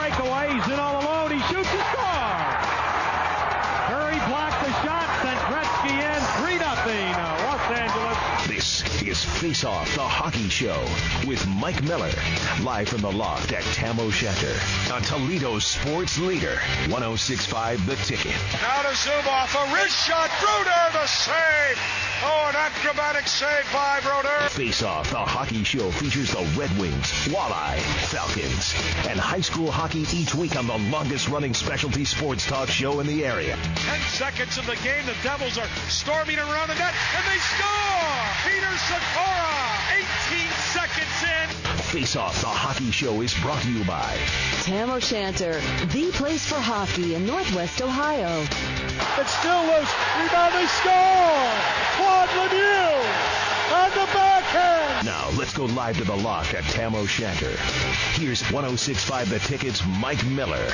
breakaway. He's in all alone. He shoots a score. Curry blocked the shot, sent Gretzky in. 3-0, Los Angeles. This is Face Off, the hockey show with Mike Miller. Live from the loft at Tam O'Shanter on Toledo's sports leader, 106.5 The Ticket. Now to Zubov, a wrist shot. Brodeur, the save. Oh, an acrobatic save by Brodeur. Face Off, the hockey show features the Red Wings, Walleye, Falcons, and high school hockey each week on the longest-running specialty sports talk show in the area. 10 seconds of the game. The Devils are storming around the net, and they score! Peter Sakura, 18 seconds in. Face Off, the hockey show is brought to you by Tam O'Shanter, the place for hockey in Northwest Ohio. It's still loose. Rebound, they score! Claude Lemieux on the backhand. Now, let's go live to the loft at Tam O'Shanter. Here's 106.5 The Ticket's Mike Miller.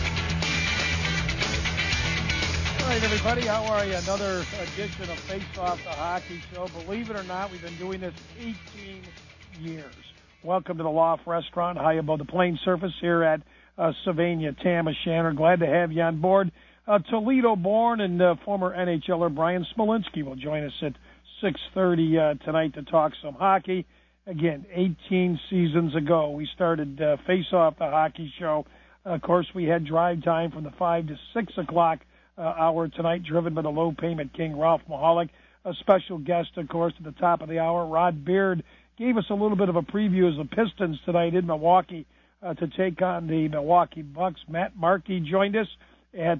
All right, everybody, how are you? Another edition of Face Off, the hockey show. Believe it or not, we've been doing this 18 years. Welcome to the Loft Restaurant, high above the plain surface here at Sylvania, Tam O'Shanter. Glad to have you on board. Toledo-born and former NHLer Brian Smolinski will join us at 6:30 tonight to talk some hockey. Again, 18 seasons ago, we started Face Off, the hockey show. Of course, we had drive time from the 5 to 6 o'clock hour tonight, driven by the low-payment king, Ralph Mahalik. A special guest, of course, at the top of the hour, Rod Beard, gave us a little bit of a preview as the Pistons tonight in Milwaukee to take on the Milwaukee Bucks. Matt Markey joined us at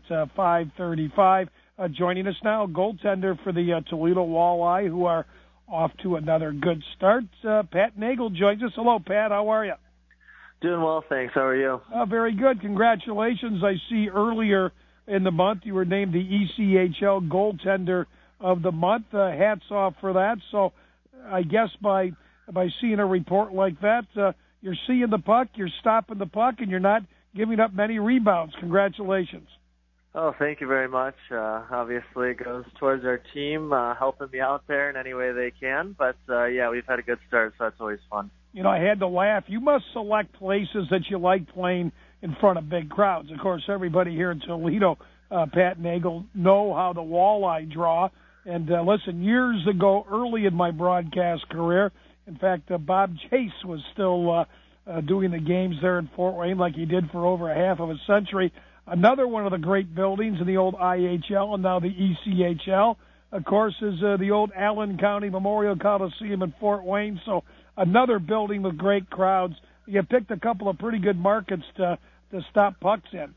5:35. Joining us now, goaltender for the Toledo Walleye, who are off to another good start. Pat Nagel joins us. Hello, Pat. How are you? Doing well, thanks. How are you? Very good. Congratulations. I see earlier in the month you were named the ECHL goaltender of the month. Hats off for that. So I guess by seeing a report like that, you're seeing the puck, you're stopping the puck, and you're not giving up many rebounds. Congratulations. Oh, thank you very much. Obviously, it goes towards our team, helping me out there in any way they can. But, yeah, we've had a good start, so that's always fun. You know, I had to laugh. You must select places that you like playing in front of big crowds. Of course, everybody here in Toledo, Pat Nagel, know how the Walleye draw. And, listen, years ago, early in my broadcast career, in fact, Bob Chase was still doing the games there in Fort Wayne like he did for over a half of a century. Another one of the great buildings in the old IHL and now the ECHL, of course, is the old Allen County Memorial Coliseum in Fort Wayne. So another building with great crowds. You picked a couple of pretty good markets to stop pucks in.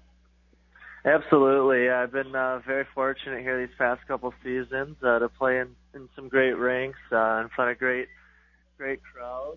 Absolutely. I've been very fortunate here these past couple seasons to play in some great rinks in front of great crowds.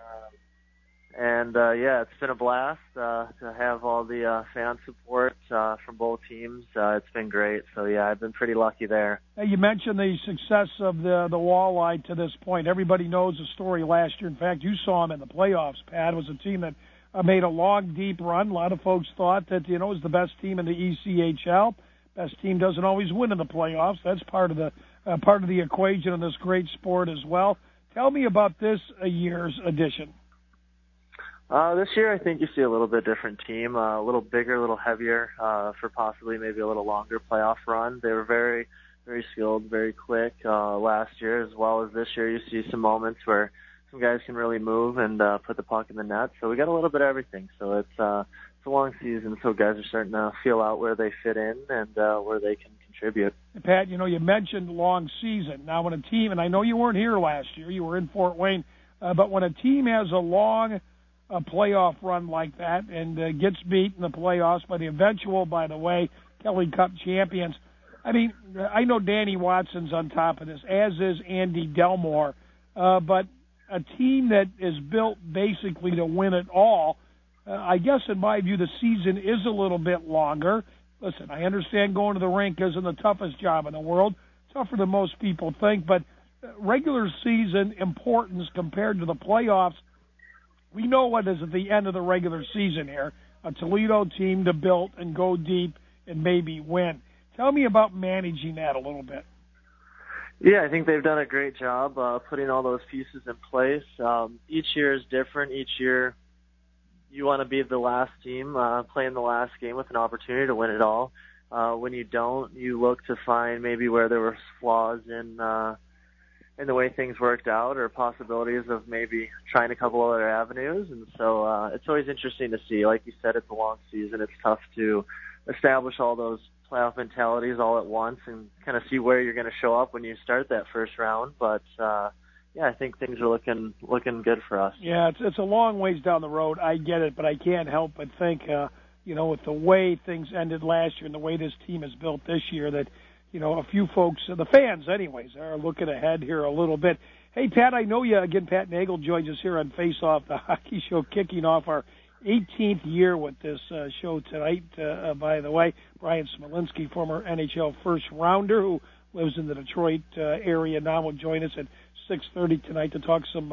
Yeah, it's been a blast to have all the fan support from both teams. It's been great. So, yeah, I've been pretty lucky there. Hey, you mentioned the success of the Walleye to this point. Everybody knows the story last year. In fact, you saw them in the playoffs, Pat. It was a team that made a long, deep run. A lot of folks thought that, it was the best team in the ECHL. Best team doesn't always win in the playoffs. That's part of the equation in this great sport as well. Tell me about this year's edition. This year, I think you see a little bit different team, a little bigger, a little heavier, for possibly maybe a little longer playoff run. They were very, very skilled, very quick last year, as well as this year. You see some moments where some guys can really move and put the puck in the net. So we got a little bit of everything. So it's a long season, so guys are starting to feel out where they fit in and where they can contribute. Pat, you mentioned long season. Now, when a team, and I know you weren't here last year, you were in Fort Wayne, but when a team has a long playoff run like that and gets beat in the playoffs by the eventual, by the way, Kelly Cup champions, I mean, I know Danny Watson's on top of this, as is Andy Delmore, but a team that is built basically to win it all, I guess in my view the season is a little bit longer. Listen, I understand going to the rink isn't the toughest job in the world, tougher than most people think, but regular season importance compared to the playoffs, we know what is at the end of the regular season here, a Toledo team to build and go deep and maybe win. Tell me about managing that a little bit. Yeah, I think they've done a great job putting all those pieces in place. Each year is different. Each year you want to be the last team playing the last game with an opportunity to win it all. When you don't, you look to find maybe where there were flaws in the way things worked out, or possibilities of maybe trying a couple other avenues. And so it's always interesting to see. Like you said, it's a long season. It's tough to establish all those playoff mentalities all at once and kind of see where you're going to show up when you start that first round. But I think things are looking good for us. Yeah, it's a long ways down the road. I get it, but I can't help but think, with the way things ended last year and the way this team is built this year, that a few folks, the fans anyways, are looking ahead here a little bit. Hey, Pat, I know you again. Pat Nagel joins us here on Face Off, the hockey show, kicking off our 18th year with this show tonight. By the way, Brian Smolinski, former NHL first rounder who lives in the Detroit area now, will join us at 6:30 tonight to talk some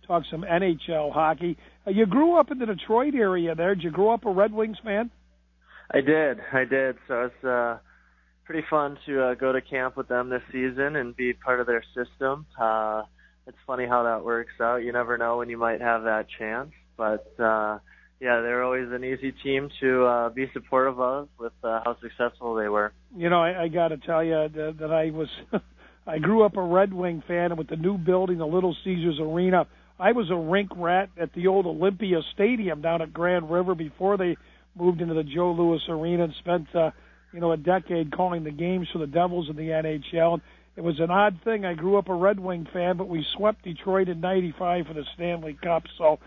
NHL hockey. You grew up in the Detroit area there. Did you grow up a Red Wings fan? I did. So it's pretty fun to go to camp with them this season and be part of their system. It's funny how that works out. You never know when you might have that chance. But, they're always an easy team to be supportive of with how successful they were. I got to tell you that I was I grew up a Red Wing fan, and with the new building, the Little Caesars Arena, I was a rink rat at the old Olympia Stadium down at Grand River before they moved into the Joe Louis Arena, and spent a decade calling the games for the Devils in the NHL. And it was an odd thing. I grew up a Red Wing fan, but we swept Detroit in '95 for the Stanley Cup. So,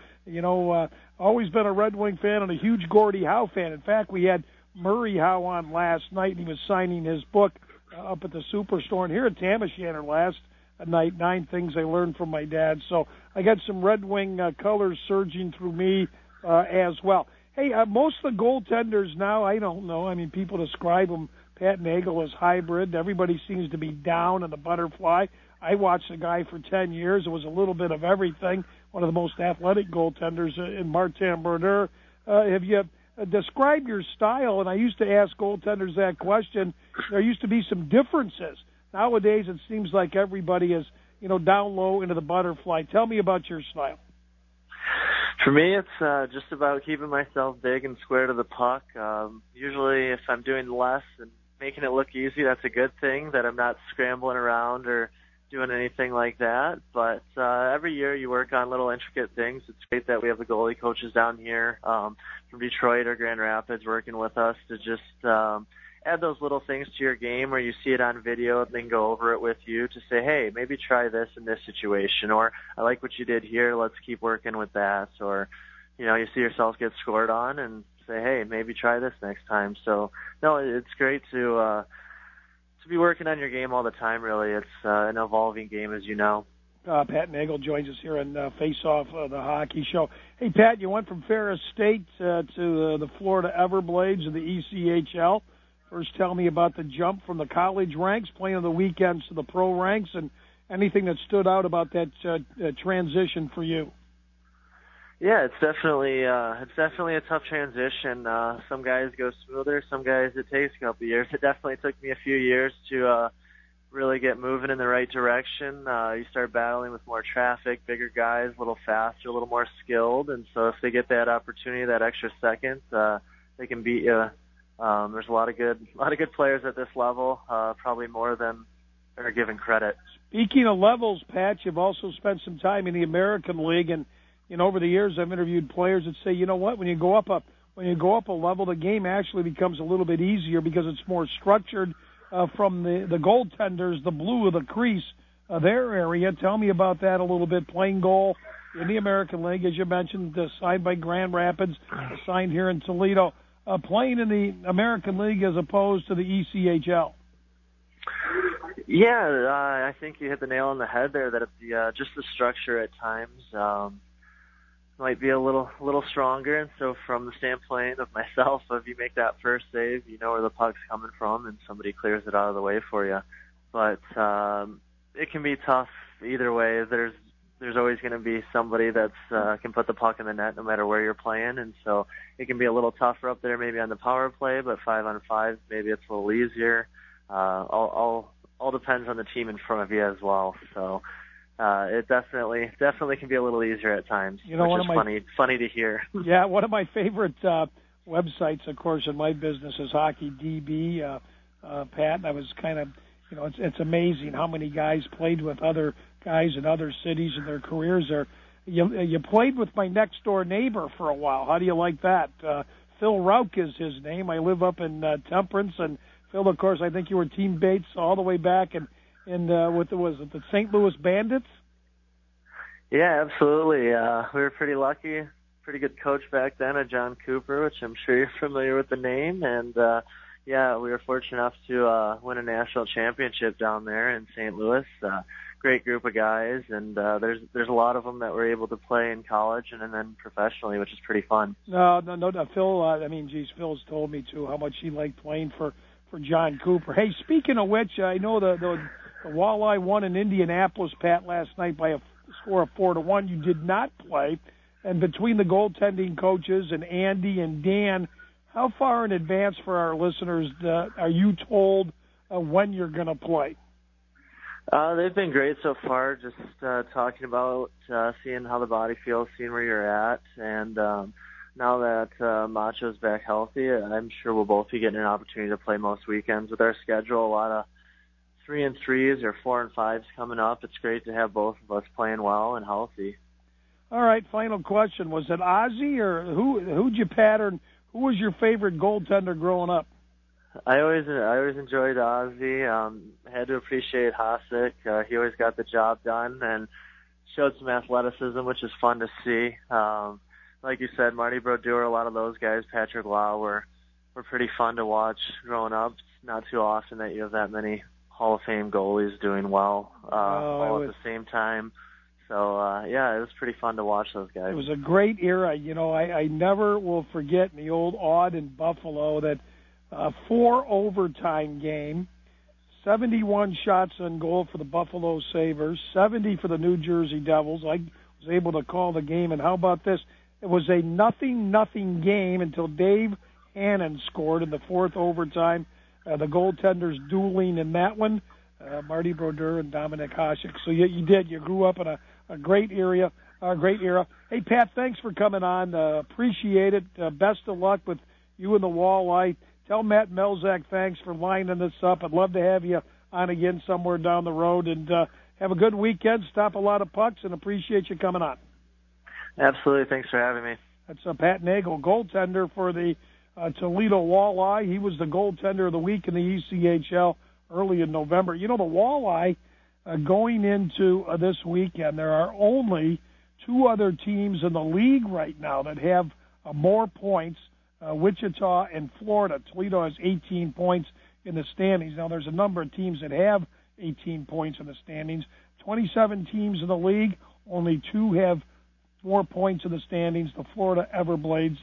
always been a Red Wing fan and a huge Gordie Howe fan. In fact, we had Murray Howe on last night, and he was signing his book up at the Superstore. And here at Tam O'Shanter last night, 9 Things I Learned from My Dad. So I got some Red Wing colors surging through me as well. Hey, most of the goaltenders now, I don't know. I mean, people describe them, Pat Nagel, as hybrid. Everybody seems to be down on the butterfly. I watched a guy for 10 years. It was a little bit of everything. One of the most athletic goaltenders in Martin Brodeur. Have you described your style? And I used to ask goaltenders that question. There used to be some differences. Nowadays, it seems like everybody is, down low into the butterfly. Tell me about your style. For me, it's just about keeping myself big and square to the puck. Usually, if I'm doing less and making it look easy, that's a good thing, that I'm not scrambling around or doing anything like that. But every year you work on little intricate things. It's great that we have the goalie coaches down here from Detroit or Grand Rapids working with us to just add those little things to your game where you see it on video and then go over it with you to say, hey, maybe try this in this situation, or I like what you did here, let's keep working with that. Or, you see yourself get scored on and say, hey, maybe try this next time. So, no, it's great to be working on your game all the time, really. It's an evolving game, as you know. Pat Nagel joins us here on Face Off, the hockey show. Hey, Pat, you went from Ferris State to the Florida Everblades of the ECHL. First, tell me about the jump from the college ranks, playing on the weekends, to the pro ranks, and anything that stood out about that transition for you. Yeah, it's definitely a tough transition. Some guys go smoother, some guys it takes a couple years. It definitely took me a few years to really get moving in the right direction. You start battling with more traffic, bigger guys, a little faster, a little more skilled, and so if they get that opportunity, that extra second, they can beat you. There's a lot of good players at this level, probably more than are given credit. Speaking of levels, Pat, you've also spent some time in the American League, and over the years I've interviewed players that say, you know what, when you go up a level, the game actually becomes a little bit easier because it's more structured from the goaltenders, the blue of the crease, their area. Tell me about that a little bit. Playing goal in the American League, as you mentioned, signed by Grand Rapids, signed here in Toledo. Playing in the American League as opposed to the ECHL. Yeah, I think you hit the nail on the head there. That just the structure at times might be a little stronger, and so from the standpoint of myself, if you make that first save, you know where the puck's coming from, and somebody clears it out of the way for you. But it can be tough either way. There's always going to be somebody that's can put the puck in the net no matter where you're playing, and so it can be a little tougher up there maybe on the power play, but 5-on-5 maybe it's a little easier. All depends on the team in front of you as well. So it definitely can be a little easier at times, which is funny to hear. Yeah, one of my favorite websites, of course, in my business is HockeyDB, Pat, and I was kind of, it's amazing how many guys played with other guys in other cities and their careers are. You played with my next door neighbor for a while. How do you like that? Phil Rauch is his name. I live up in Temperance, and Phil, of course, I think you were teammates all the way back in was it the St. Louis Bandits? Yeah, absolutely. We were pretty lucky. Pretty good coach back then, John Cooper, which I'm sure you're familiar with the name. And yeah, we were fortunate enough to win a national championship down there in St. Louis. Great group of guys, and there's a lot of them that were able to play in college and then professionally, which is pretty fun. No, Phil. Phil's told me too how much he liked playing for John Cooper. Hey, speaking of which, I know the Walleye won in Indianapolis, Pat, last night by a score of 4-1. You did not play, and between the goaltending coaches and Andy and Dan, how far in advance for our listeners are you told when you're going to play? They've been great so far, just talking about seeing how the body feels, seeing where you're at, and now that Macho's back healthy, I'm sure we'll both be getting an opportunity to play most weekends. With our schedule, a lot of 3-3s or 4-5s coming up. It's great to have both of us playing well and healthy. All right, final question. Was it Ozzie or who'd you pattern? Who was your favorite goaltender growing up? I always enjoyed Ozzie. Had to appreciate Hasek. He always got the job done and showed some athleticism, which is fun to see. Like you said, Marty Brodeur, a lot of those guys, Patrick Lau, were pretty fun to watch growing up. It's not too often that you have that many Hall of Fame goalies doing well all at the same time. So, yeah, it was pretty fun to watch those guys. It was a great era. I never will forget in the old Aud in Buffalo that 4-overtime game, 71 shots on goal for the Buffalo Sabres, 70 for the New Jersey Devils. I was able to call the game, and how about this? It was a 0-0 game until Dave Hannon scored in the fourth overtime. The goaltenders dueling in that one, Marty Brodeur and Dominic Hasek. So you did. You grew up in a great area, great era. Hey, Pat, thanks for coming on. Appreciate it. Best of luck with you and the Walleye. Tell Matt Melzak thanks for lining this up. I'd love to have you on again somewhere down the road. And have a good weekend. Stop a lot of pucks, and appreciate you coming on. Absolutely. Thanks for having me. That's Pat Nagel, goaltender for the Toledo Walleye. He was the goaltender of the week in the ECHL early in November. The Walleye, going into this weekend, there are only two other teams in the league right now that have more points, Wichita and Florida. Toledo has 18 points in the standings. Now, there's a number of teams that have 18 points in the standings. 27 teams in the league, only two have 4 points in the standings, the Florida Everblades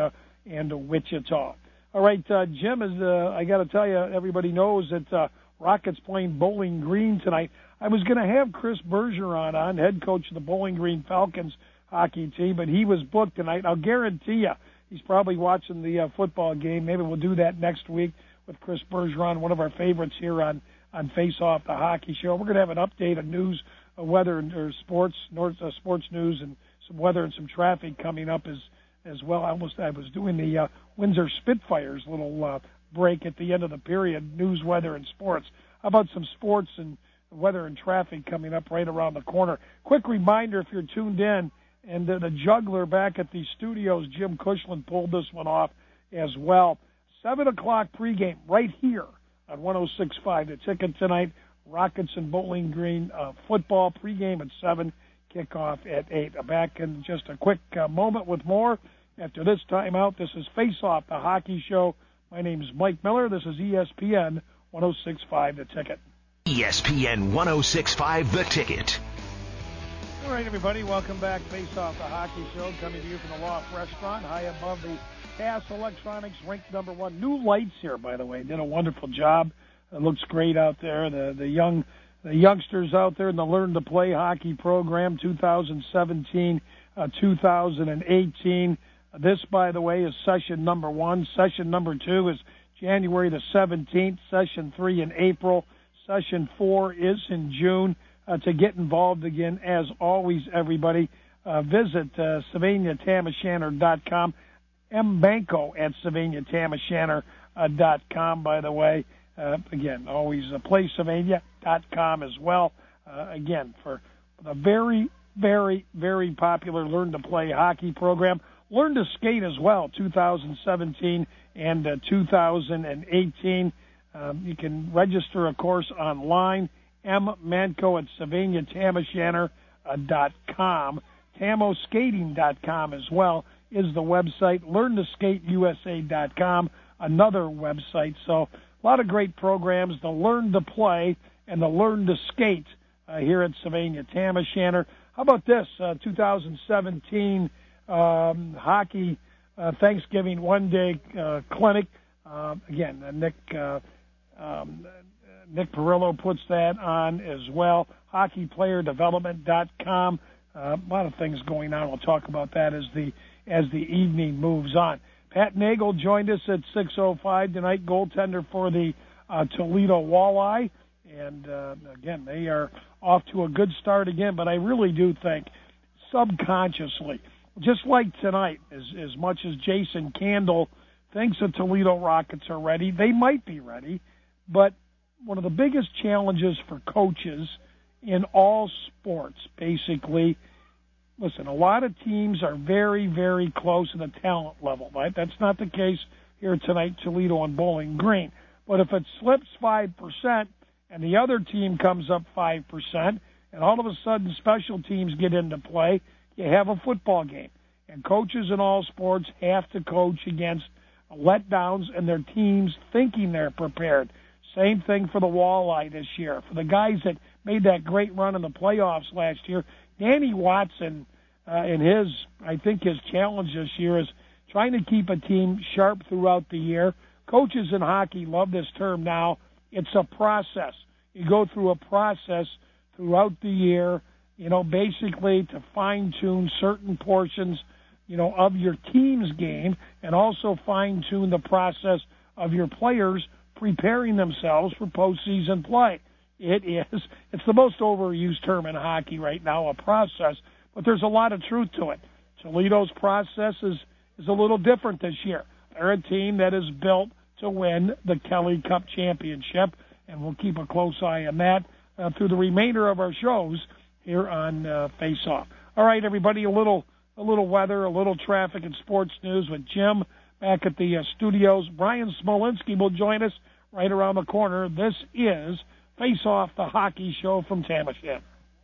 and Wichita. All right, Jim, I got to tell you, everybody knows that Rockets playing Bowling Green tonight. I was going to have Chris Bergeron on, head coach of the Bowling Green Falcons hockey team, but he was booked tonight. I'll guarantee you he's probably watching the football game. Maybe we'll do that next week with Chris Bergeron, one of our favorites here on Face Off, the hockey show. We're going to have an update on news, weather, or sports news, and some weather and some traffic coming up as well. I was doing the Windsor Spitfires little break at the end of the period, news, weather, and sports. How about some sports and weather and traffic coming up right around the corner? Quick reminder, if you're tuned in, and the juggler back at the studios, Jim Cushland, pulled this one off as well. 7 o'clock pregame right here on 106.5. The ticket tonight, Rockets and Bowling Green football pregame at 7, kickoff at 8. Back in just a quick moment with more. After this timeout, this is Face Off, the hockey show. My name is Mike Miller. This is ESPN 106.5, The Ticket. ESPN 106.5, The Ticket. All right, everybody, welcome back. Face Off, the hockey show, coming to you from the Loft Restaurant, high above the Cass Electronics rink number 1. New lights here, by the way. Did a wonderful job. It looks great out there. The youngsters out there in the Learn to Play hockey program, 2017, 2018. This, by the way, is session number 1. Session number 2 is January the 17th. Session 3 in April. Session 4 is in June. to get involved again. As always, everybody, visit SylvaniaTamashanner.com. mbanco at SylvaniaTamashanner.com, by the way. Again, always PlaySylvania.com as well. Again, for the very, very, very popular Learn to Play hockey program. Learn to Skate as well, 2017 and 2018. You can register, of course, online. mmanco at SylvaniaTamashanner.com. TamoSkating.com as well is the website. LearnToSkateUSA.com, another website. So a lot of great programs, the Learn to Play and the Learn to Skate here at Sylvania Tamashanner. How about this, 2017 hockey Thanksgiving one-day clinic. Again, Nick Perillo puts that on as well. HockeyPlayerDevelopment.com. A lot of things going on. We'll talk about that as the evening moves on. Pat Nagel joined us at 6:05 tonight, goaltender for the Toledo Walleye. And, again, they are off to a good start again. But I really do think subconsciously, just like tonight, as much as Jason Candle thinks the Toledo Rockets are ready, they might be ready. But one of the biggest challenges for coaches in all sports, basically, listen, a lot of teams are very, very close in the talent level, right? That's not the case here tonight, Toledo and Bowling Green. But if it slips 5% and the other team comes up 5%, and all of a sudden special teams get into play, you have a football game. And coaches in all sports have to coach against letdowns and their teams thinking they're prepared. Same thing for the Walleye this year. For the guys that made that great run in the playoffs last year, Danny Watson, I think his challenge this year is trying to keep a team sharp throughout the year. Coaches in hockey love this term now. It's a process. You go through a process throughout the year, basically to fine-tune certain portions, of your team's game, and also fine-tune the process of your players preparing themselves for postseason play. It's the most overused term in hockey right now, a process, but there's a lot of truth to it. Toledo's process is a little different this year. They're a team that is built to win the Kelly Cup Championship, and we'll keep a close eye on that through the remainder of our shows here on Face Off. All right, everybody, a little weather, a little traffic and sports news with Jim back at the studios. Brian Smolinski will join us right around the corner. This is Face Off, the hockey show from Tamashanner.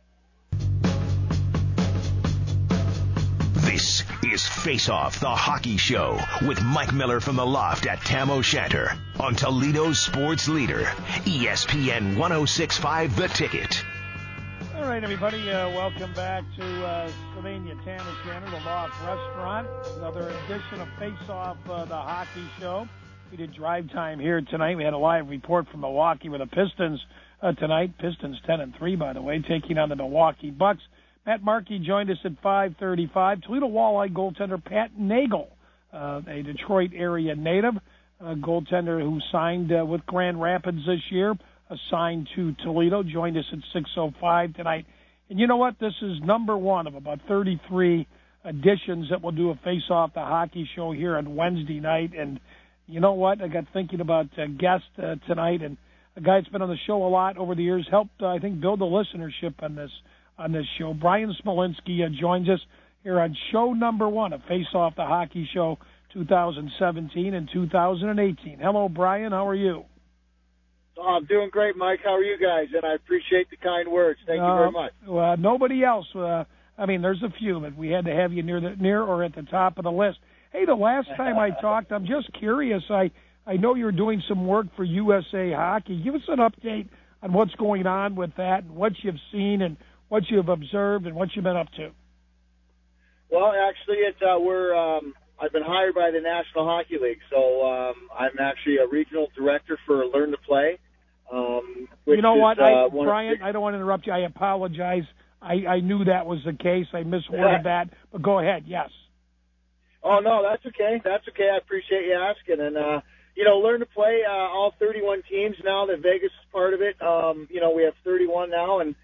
This is Face Off, the hockey show with Mike Miller from the Loft at Tam O'Shanter on Toledo's sports leader, ESPN 106.5 The Ticket. All right, everybody, welcome back to Sylvania Tamashanner, the Loft Restaurant. Another edition of Face Off, the hockey show. We did drive time here tonight. We had a live report from Milwaukee with the Pistons tonight. Pistons 10-3, by the way, taking on the Milwaukee Bucks. Matt Markey joined us at 5:35. Toledo Walleye goaltender Pat Nagel, a Detroit area native, goaltender who signed with Grand Rapids this year, assigned to Toledo, joined us at 6:05 tonight. And you know what? This is number one of about 33 editions that we'll do a Face Off the hockey show here on Wednesday night. And you know what? I got thinking about guests tonight, and a guy that's been on the show a lot over the years, helped, I think, build the listenership on this show. Brian Smolinski joins us here on show number one of Face Off the Hockey Show 2017 and 2018. Hello, Brian. How are you? Oh, I'm doing great, Mike. How are you guys? And I appreciate the kind words. Thank you very much. Well, nobody else. There's a few, but we had to have you near or at the top of the list. Hey, the last time I talked, I'm just curious. I know you're doing some work for USA Hockey. Give us an update on what's going on with that and what you've seen and what you've observed and what you've been up to. Well, actually, I've been hired by the National Hockey League, so I'm actually a regional director for Learn to Play. You know what, Brian, I don't want to interrupt you. I apologize. I knew that was the case. I misworded that, but go ahead. Yes. Oh, no, that's okay. That's okay. I appreciate you asking. And, Learn to Play, all 31 teams now that Vegas is part of it. We have 31 now, and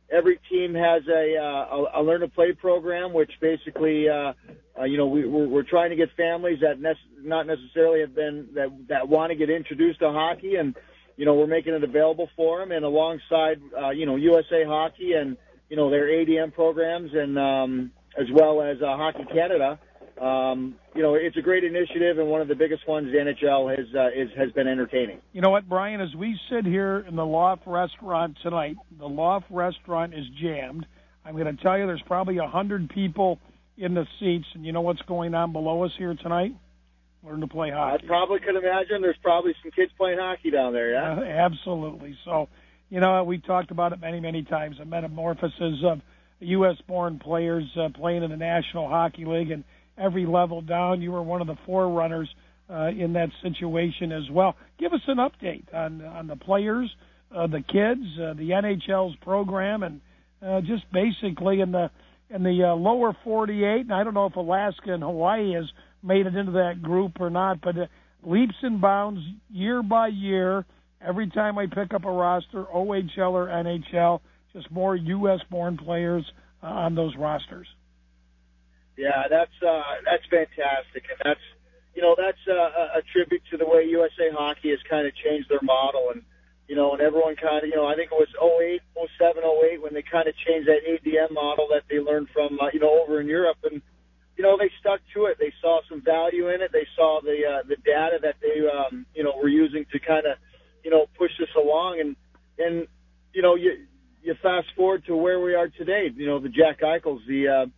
every team has a learn to play program, which basically, we're trying to get families that not necessarily have been that want to get introduced to hockey, and we're making it available for them. And alongside, USA Hockey and their ADM programs, and as well as Hockey Canada. It's a great initiative, and one of the biggest ones the NHL has been entertaining. You know what, Brian? As we sit here in the Loft Restaurant tonight, the Loft Restaurant is jammed. I'm going to tell you there's probably 100 people in the seats, and you know what's going on below us here tonight? Learn to play hockey. I probably could imagine there's probably some kids playing hockey down there, yeah? Absolutely. So, we talked about it many, many times, the metamorphosis of U.S.-born players playing in the National Hockey League, and every level down. You were one of the forerunners in that situation as well. Give us an update on the players, the kids, the NHL's program, and just basically in the lower 48. And I don't know if Alaska and Hawaii has made it into that group or not, but leaps and bounds year by year. Every time I pick up a roster, OHL or NHL, just more U.S.-born players on those rosters. Yeah, that's fantastic, and that's a tribute to the way USA Hockey has kind of changed their model, and and everyone kind of I think it was 07, 08 when they kind of changed that ADM model that they learned from over in Europe, and they stuck to it. They saw some value in it. They saw the data that they were using to kind of push this along, and you fast forward to where we are today. The Jack Eichels, the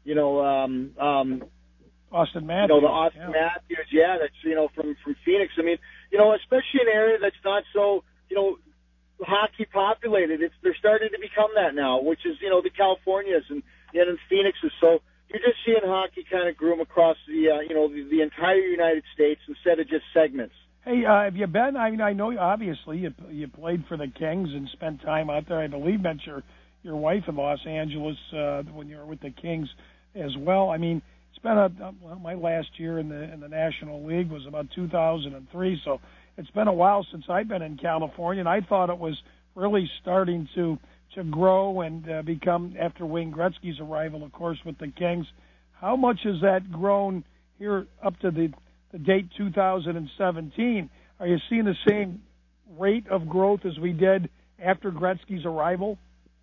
Austin Matthews. The Austin Matthews, yeah, that's, from Phoenix. I mean, especially in an area that's not so, hockey populated. They're starting to become that now, which is, the Californias and Phoenixes. So you're just seeing hockey kind of groom across the entire United States instead of just segments. Hey, have you been? I mean, I know obviously you played for the Kings and spent time out there. I believe met your wife in Los Angeles when you were with the Kings as well. I mean, it's been my last year in the National League was about 2003, so it's been a while since I've been in California, and I thought it was really starting to grow and become after Wayne Gretzky's arrival, of course, with the Kings. How much has that grown here up to the date 2017? Are you seeing the same rate of growth as we did after Gretzky's arrival?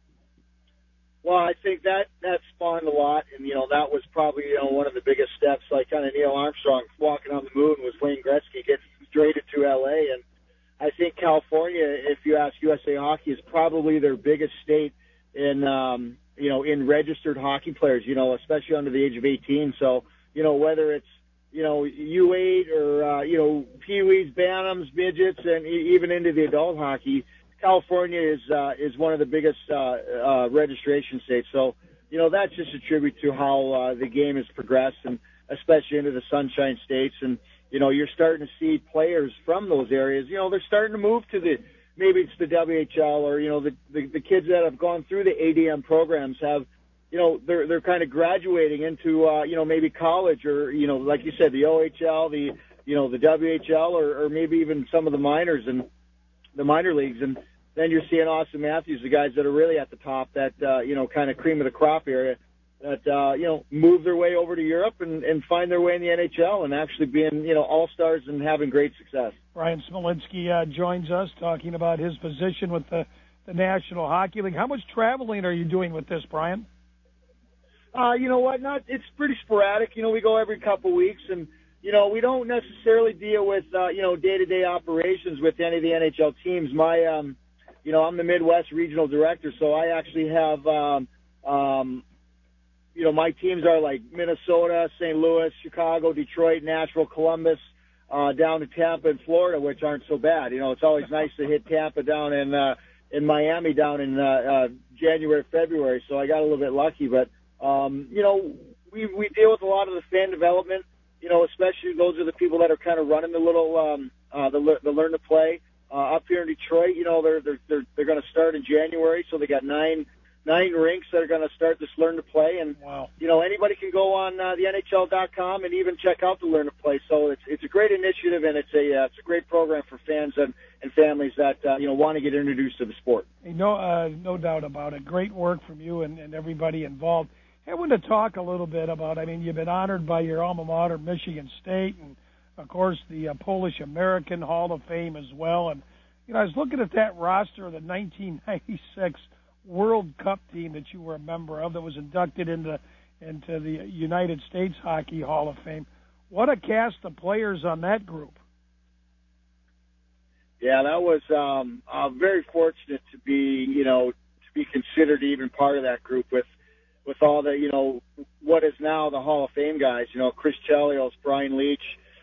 Well, I think that spawned a lot, and that was probably one of the biggest steps, like kind of Neil Armstrong walking on the moon, was Wayne Gretzky getting traded to LA. And I think California, if you ask USA Hockey, is probably their biggest state in in registered hockey players, especially under the age of 18. So whether it's U8 or Pee-wees, Bantams, midgets, and even into the adult hockey, California is one of the biggest registration states. So that's just a tribute to how the game has progressed, and especially into the Sunshine States. And you're starting to see players from those areas. They're starting to move to maybe it's the WHL, or the kids that have gone through the ADM programs have. They're kind of graduating into, maybe college, or, like you said, the OHL, the WHL, or maybe even some of the minors and the minor leagues. And then you're seeing Austin Matthews, the guys that are really at the top, that, kind of cream of the crop area, that, move their way over to Europe and find their way in the NHL and actually being, all-stars and having great success. Brian Smolinski joins us talking about his position with the National Hockey League. How much traveling are you doing with this, Brian? You know what? It's pretty sporadic. We go every couple weeks, and we don't necessarily deal with day-to-day operations with any of the NHL teams. My I'm the Midwest regional director, so I actually have my teams are like Minnesota, St. Louis, Chicago, Detroit, Nashville, Columbus, down to Tampa and Florida, which aren't so bad. It's always nice to hit Tampa down in Miami down in January, February. So I got a little bit lucky, but we deal with a lot of the fan development, especially those are the people that are kind of running the little, the learn to play, up here in Detroit. They're going to start in January. So they got nine rinks that are going to start this learn to play. And, wow. Anybody can go on the NHL.com and even check out the learn to play. So it's a great initiative, and it's a great program for fans and families that want to get introduced to the sport. No doubt about it. Great work from you and everybody involved. I want to talk a little bit about, you've been honored by your alma mater, Michigan State, and, of course, the Polish American Hall of Fame as well. And, I was looking at that roster of the 1996 World Cup team that you were a member of that was inducted into the United States Hockey Hall of Fame. What a cast of players on that group. Yeah, that was very fortunate to be considered even part of that group with all the, what is now the Hall of Fame guys, Chris Chelios, Brian Leach,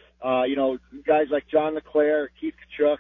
guys like John LeClaire, Keith Kachuk,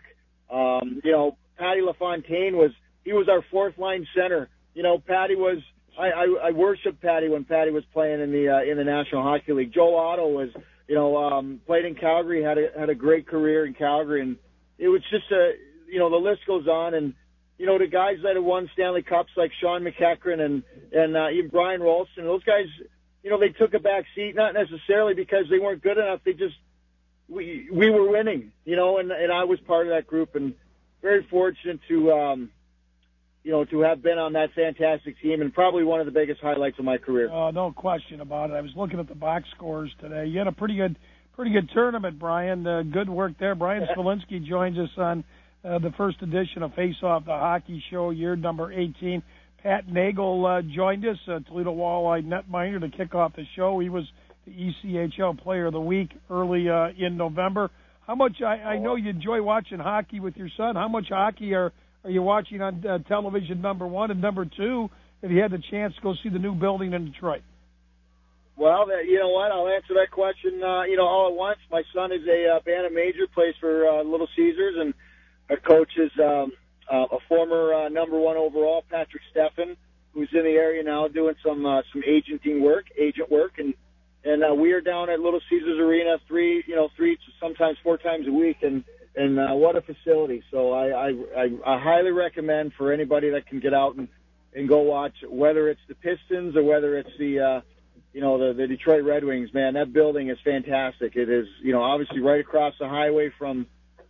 Patty LaFontaine was our fourth line center. Patty was, I worshiped Patty when Patty was playing in the National Hockey League. Joe Otto was, played in Calgary, had a great career in Calgary, and it was just the list goes on. And, the guys that have won Stanley Cups like Sean McEachran and even Brian Rolston, those guys, they took a back seat, not necessarily because they weren't good enough. They just, we were winning, and I was part of that group, and very fortunate to have been on that fantastic team, and probably one of the biggest highlights of my career. No question about it. I was looking at the box scores today. You had a pretty good tournament, Brian. Good work there. Brian Smolinski joins us on the first edition of Face Off, the hockey show, year number 18. Pat Nagel joined us, Toledo Walleye netminder, to kick off the show. He was the ECHL Player of the Week early in November. How much, I know you enjoy watching hockey with your son. How much hockey are you watching on television, number one? And number two, have you had the chance to go see the new building in Detroit? Well, you know what? I'll answer that question, all at once. My son is a Bantam Major, plays for Little Caesars, and our coach is a former number one overall, Patrick Steffen, who's in the area now doing some agent work, and we are down at Little Caesars Arena three, sometimes 4 times a week, and what a facility. So I highly recommend for anybody that can get out and go watch, whether it's the Pistons or whether it's the Detroit Red Wings. Man, that building is fantastic. It is, obviously right across the highway from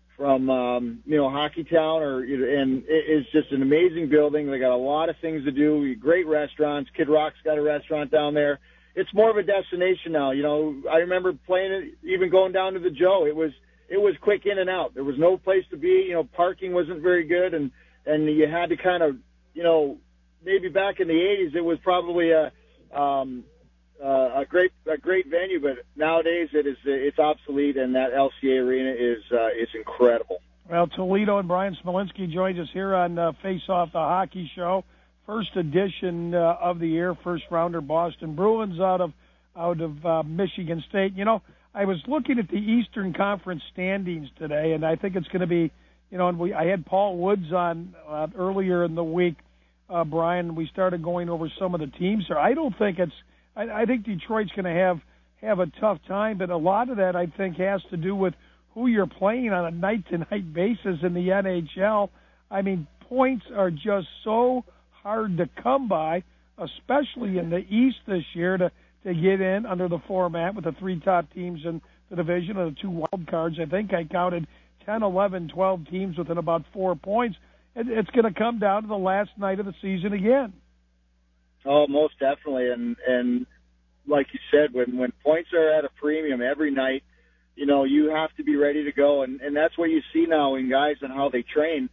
Hockey Town, and it is just an amazing building. They got a lot of things to do, great restaurants. Kid Rock's got a restaurant down there. It's more of a destination now. I remember playing it, even going down to the Joe. It was quick in and out. There was no place to be. Parking wasn't very good, and you had to kind of, maybe back in the 80s, it was probably a great venue, but nowadays it's obsolete, and that LCA Arena is incredible. Well, Toledo and Brian Smolinski joins us here on Face Off, the hockey show. First edition of the year, first rounder Boston Bruins out of Michigan State. I was looking at the Eastern Conference standings today, and I think it's going to be, I had Paul Woods on earlier in the week, Brian. We started going over some of the teams there. I don't think I think Detroit's going to have a tough time, but a lot of that I think has to do with who you're playing on a night-to-night basis in the NHL. Points are just so hard to come by, especially in the East this year, to get in under the format with the 3 top teams in the division and the 2 wild cards. I think I counted 10, 11, 12 teams within about 4 points. It's going to come down to the last night of the season again. Oh, most definitely. And like you said, when points are at a premium every night, you have to be ready to go. And that's what you see now in guys and how they train.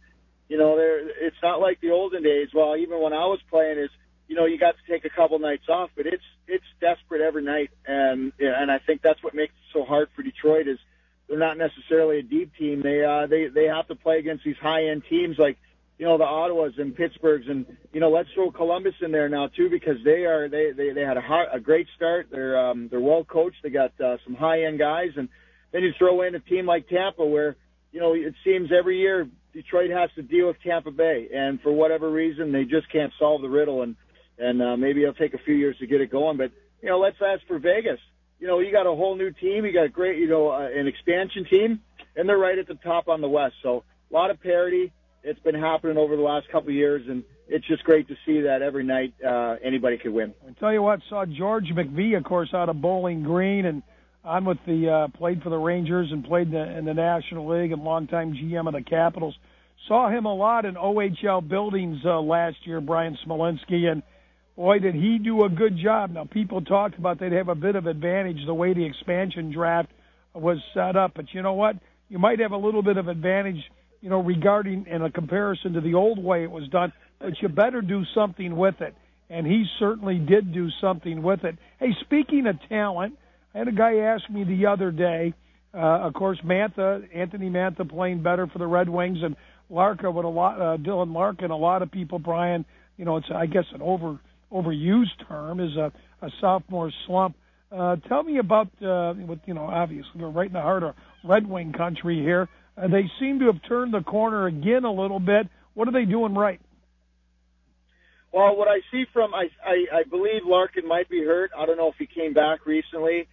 It's not like the olden days. Well, even when I was playing, you got to take a couple nights off, but it's desperate every night. And I think that's what makes it so hard for Detroit is they're not necessarily a deep team. They have to play against these high-end teams like, the Ottawas and Pittsburghs, and let's throw Columbus in there now too, because they had a great start. They're well coached. They got some high end guys, and then you throw in a team like Tampa, where it seems every year Detroit has to deal with Tampa Bay, and for whatever reason they just can't solve the riddle, and maybe it'll take a few years to get it going. But let's ask for Vegas. You got a whole new team. You got a great an expansion team, and they're right at the top on the West. So a lot of parity. It's been happening over the last couple of years, and it's just great to see that every night anybody could win. I'll tell you what, saw George McVie, of course, out of Bowling Green, and on with played for the Rangers and played in the National League and longtime GM of the Capitals. saw him a lot in OHL buildings last year, Brian Smolinski, and boy, did he do a good job. Now, people talked about they'd have a bit of advantage the way the expansion draft was set up, but you know what? You might have a little bit of advantage, regarding in a comparison to the old way it was done, but you better do something with it. And he certainly did do something with it. Hey, speaking of talent, I had a guy ask me the other day, of course, Anthony Mantha playing better for the Red Wings, and Larkin with Dylan Larkin. A lot of people, Brian, it's I guess an overused term is a sophomore slump. Tell me about obviously we're right in the heart of Red Wing country here. They seem to have turned the corner again a little bit. What are they doing right? Well, what I see from, I believe Larkin might be hurt. I don't know if he came back recently.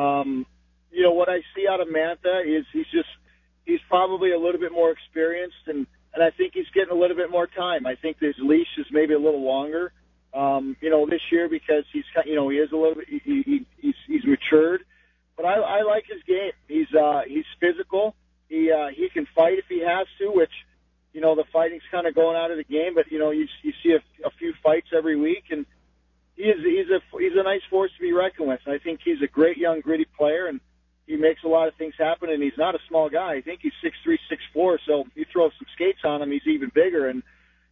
What I see out of Mantha is he's probably a little bit more experienced, and I think he's getting a little bit more time. I think his leash is maybe a little longer, this year because he is a little bit, he's matured. But I like his game. He's physical. He can fight if he has to, which, the fighting's kind of going out of the game, but, you see a few fights every week, and he's a nice force to be reckoned with. I think he's a great young, gritty player, and he makes a lot of things happen, and he's not a small guy. I think he's 6'3", 6'4", so you throw some skates on him, he's even bigger, and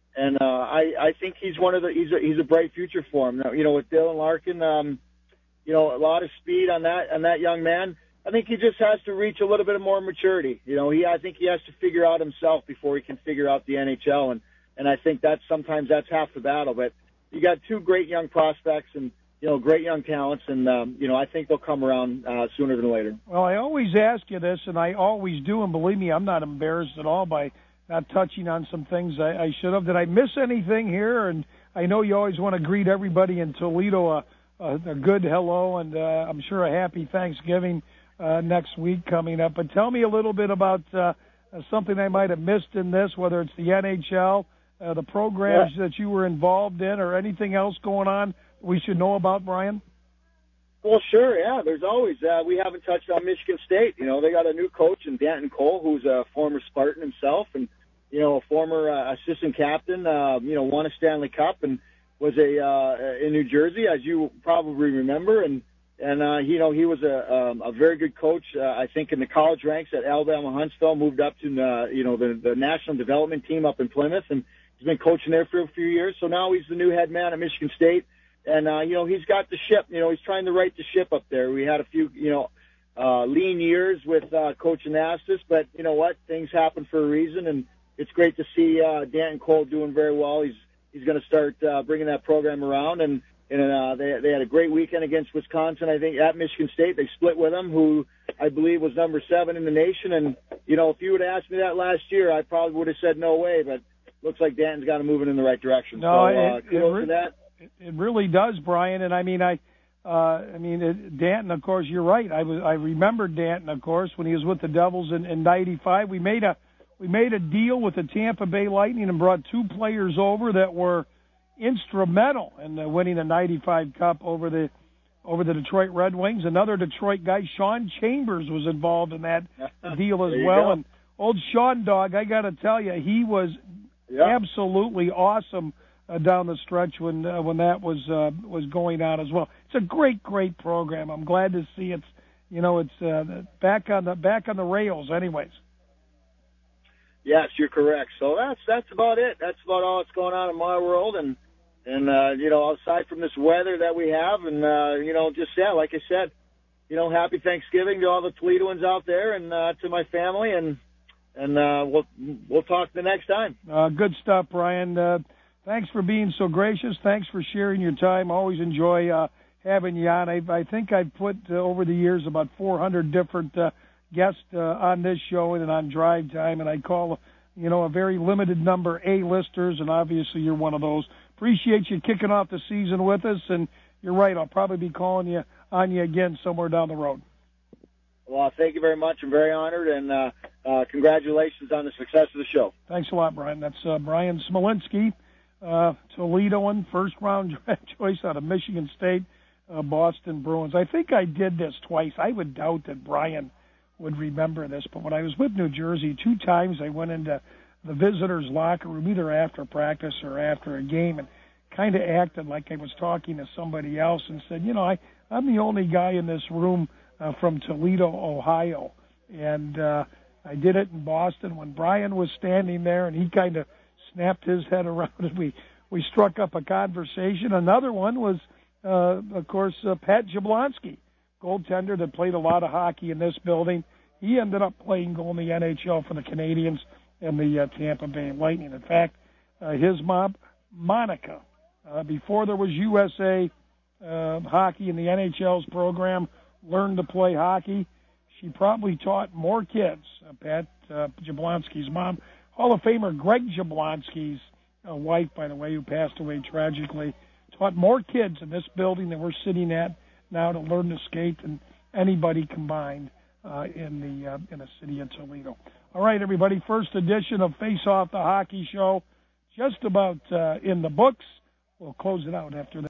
I think he's he's a bright future for him. Now, with Dylan Larkin, a lot of speed on that young man. I think he just has to reach a little bit more maturity. I think he has to figure out himself before he can figure out the NHL, and I think sometimes that's half the battle. But you got two great young prospects and great young talents, and I think they'll come around sooner than later. Well, I always ask you this, and I always do, and believe me, I'm not embarrassed at all by not touching on some things I should have. Did I miss anything here? And I know you always want to greet everybody in Toledo a good hello, and I'm sure a happy Thanksgiving next week coming up. But tell me a little bit about something I might have missed in this, whether it's the NHL, the programs that you were involved in, or anything else going on we should know about, Brian? Well, sure, yeah. There's always we haven't touched on Michigan State. They got a new coach in Danton Cole, who's a former Spartan himself, and a former assistant captain. Won a Stanley Cup and was in New Jersey, as you probably remember, and he was a very good coach. I think in the college ranks at Alabama Huntsville, moved up to the national development team up in Plymouth, and he's been coaching there for a few years. So now he's the new head man at Michigan State. And, he's got the ship, he's trying to right the ship up there. We had a few, lean years with Coach Anastas, but you know what? Things happen for a reason, and it's great to see Danton Cole doing very well. He's going to start bringing that program around, and they had a great weekend against Wisconsin, I think, at Michigan State. They split with them, who I believe was number 7 in the nation. And, if you would have asked me that last year, I probably would have said no way, but looks like Danton's got him moving in the right direction. No, kudos to that. It really does, Brian. And Danton, of course, you're right. I remember Danton, of course, when he was with the Devils in '95. We made a deal with the Tampa Bay Lightning and brought 2 players over that were instrumental in winning the '95 Cup over the Detroit Red Wings. Another Detroit guy, Sean Chambers, was involved in that deal as well. Go. And old Sean Dog, I got to tell you, he was absolutely awesome down the stretch when that was going on as well. It's a great program. I'm glad to see it's back on the rails, anyways. Yes, you're correct. So that's about it. That's about all that's going on in my world, and aside from this weather that we have, and like I said, happy Thanksgiving to all the Toledoans out there, and to my family, and we'll talk the next time. Good stuff, Brian. Thanks for being so gracious. Thanks for sharing your time. Always enjoy having you on. I think I've put over the years about 400 different guests on this show and on Drive Time, and I call a very limited number A-listers, and obviously you're one of those. Appreciate you kicking off the season with us, and you're right, I'll probably be calling on you again somewhere down the road. Well, thank you very much. I'm very honored, and congratulations on the success of the show. Thanks a lot, Brian. That's Brian Smolinski, Toledoan, first-round draft choice out of Michigan State, Boston Bruins. I think I did this twice. I would doubt that Brian would remember this, but when I was with New Jersey, 2 times I went into the visitors' locker room, either after practice or after a game, and kind of acted like I was talking to somebody else and said, I'm the only guy in this room from Toledo, Ohio. And I did it in Boston when Brian was standing there, and he kind of snapped his head around, and we struck up a conversation. Another one was, of course, Pat Jablonski, goaltender that played a lot of hockey in this building. He ended up playing goal in the NHL for the Canadiens and the Tampa Bay Lightning. In fact, his mom, Monica, before there was USA hockey in the NHL's program, learned to play hockey. She probably taught more kids, Pat Jablonski's mom, Hall of Famer Greg Jablonski's wife, by the way, who passed away tragically, taught more kids in this building that we're sitting at now to learn to skate than anybody combined in the city of Toledo. All right, everybody, first edition of Face Off the Hockey Show, just about in the books. We'll close it out after that.